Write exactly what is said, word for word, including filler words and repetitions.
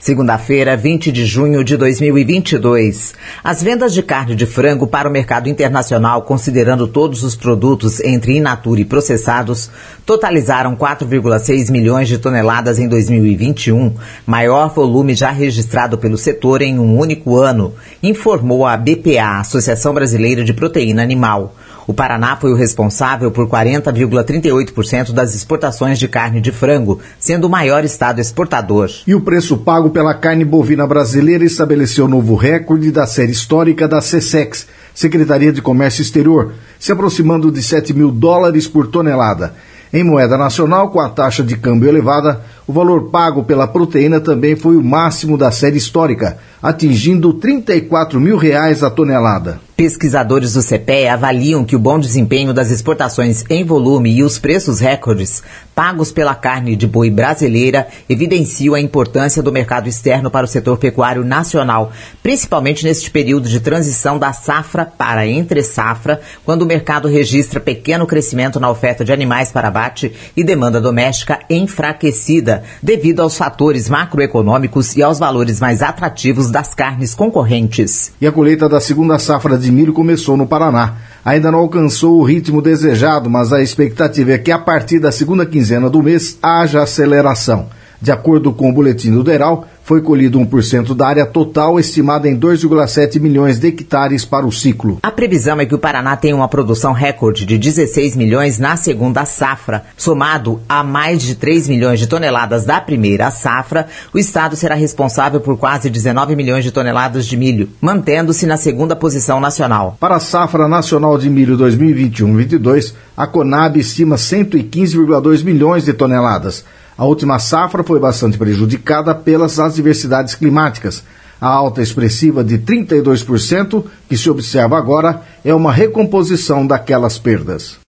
Segunda-feira, vinte de junho de dois mil e vinte e dois. As vendas de carne de frango para o mercado internacional, considerando todos os produtos entre in natura e processados, totalizaram quatro vírgula seis milhões de toneladas em dois mil e vinte e um, maior volume já registrado pelo setor em um único ano, informou a B P A, Associação Brasileira de Proteína Animal. O Paraná foi o responsável por quarenta vírgula trinta e oito por cento das exportações de carne de frango, sendo o maior estado exportador. E o preço pago pela carne bovina brasileira estabeleceu novo recorde da série histórica da SECEX, Secretaria de Comércio Exterior, se aproximando de sete mil dólares por tonelada. Em moeda nacional, com a taxa de câmbio elevada, o valor pago pela proteína também foi o máximo da série histórica, atingindo trinta e quatro mil reais a tonelada. Pesquisadores do C P E avaliam que o bom desempenho das exportações em volume e os preços recordes pagos pela carne de boi brasileira evidenciam a importância do mercado externo para o setor pecuário nacional, principalmente neste período de transição da safra para entre-safra, quando o mercado registra pequeno crescimento na oferta de animais para abate e demanda doméstica enfraquecida, devido aos fatores macroeconômicos e aos valores mais atrativos das carnes concorrentes. E a colheita da segunda safra de milho começou no Paraná. Ainda não alcançou o ritmo desejado, mas a expectativa é que a partir da segunda quinzena do mês haja aceleração. De acordo com o boletim do DERAL, foi colhido um por cento da área total, estimada em dois vírgula sete milhões de hectares para o ciclo. A previsão é que o Paraná tenha uma produção recorde de dezesseis milhões na segunda safra. Somado a mais de três milhões de toneladas da primeira safra, o estado será responsável por quase dezenove milhões de toneladas de milho, mantendo-se na segunda posição nacional. Para a safra nacional de milho dois mil e vinte e um vinte e dois, a Conab estima cento e quinze vírgula dois milhões de toneladas. A última safra foi bastante prejudicada pelas adversidades climáticas. A alta expressiva de trinta e dois por cento que se observa agora é uma recomposição daquelas perdas.